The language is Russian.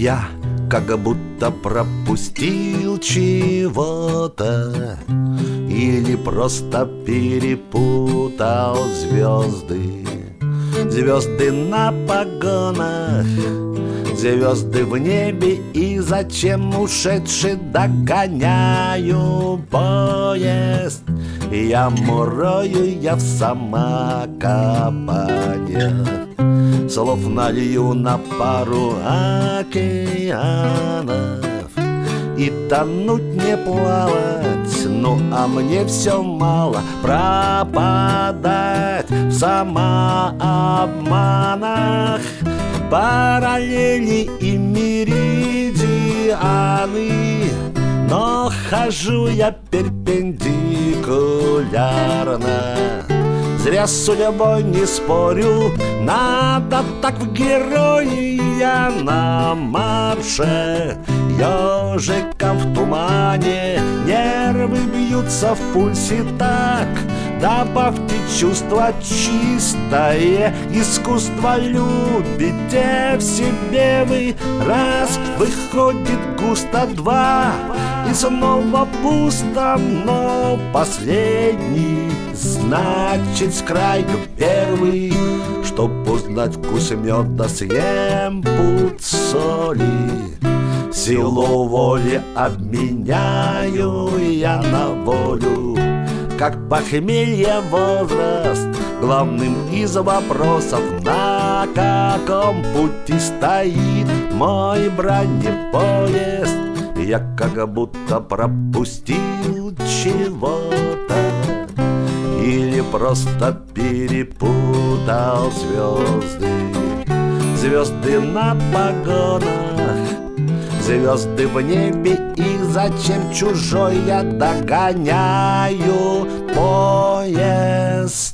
Я как будто пропустил чего-то или просто перепутал звезды. Звезды на погонах, звезды в небе, и зачем ушедший догоняю поезд. Я мурою, я в самокопанье, слов налью на пару океанов. И тонуть не плавать, ну а мне все мало пропадать в самообманах. Параллели и меридианы, но хожу я перпендикулярно. Зря с судьбой не спорю, надо так в герои. Я на марше, ежиком в тумане, нервы бьются в пульсе так. Добавьте чувство чистое, искусство любите в себе вы. Раз выходит густо, два, и снова пусто, но последний значит с краю первый. Чтоб узнать вкус меда, съем пуд соли. Силу воли обменяю я на волю. Как похмелье возраст, главным из вопросов: на каком пути стоит мой бронепоезд? Я как будто пропустил чего-то или просто перепутал звезды. Звезды на погонах, звезды в небе, и зачем чужой я догоняю поезд?